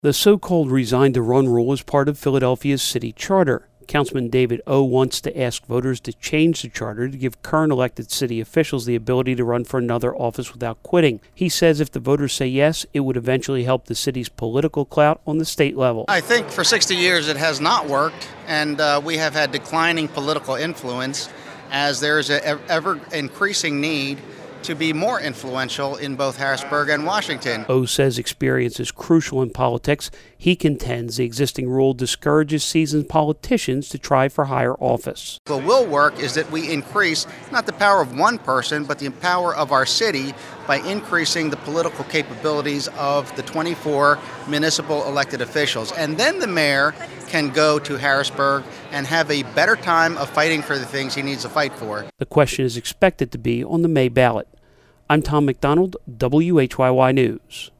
The so-called resign to run rule is part of Philadelphia's city charter. Councilman David O. wants to ask voters to change the charter to give current elected city officials the ability to run for another office without quitting. He says if the voters say yes, it would eventually help the city's political clout on the state level. I think for 60 years it has not worked, and we have had declining political influence as there is an ever-increasing need to be more influential in both Harrisburg and Washington. O says experience is crucial in politics. He contends the existing rule discourages seasoned politicians to try for higher office. What will work is that we increase not the power of one person, but the power of our city by increasing the political capabilities of the 24 municipal elected officials. And then the mayor can go to Harrisburg and have a better time of fighting for the things he needs to fight for. The question is expected to be on the May ballot. I'm Tom McDonald, WHYY News.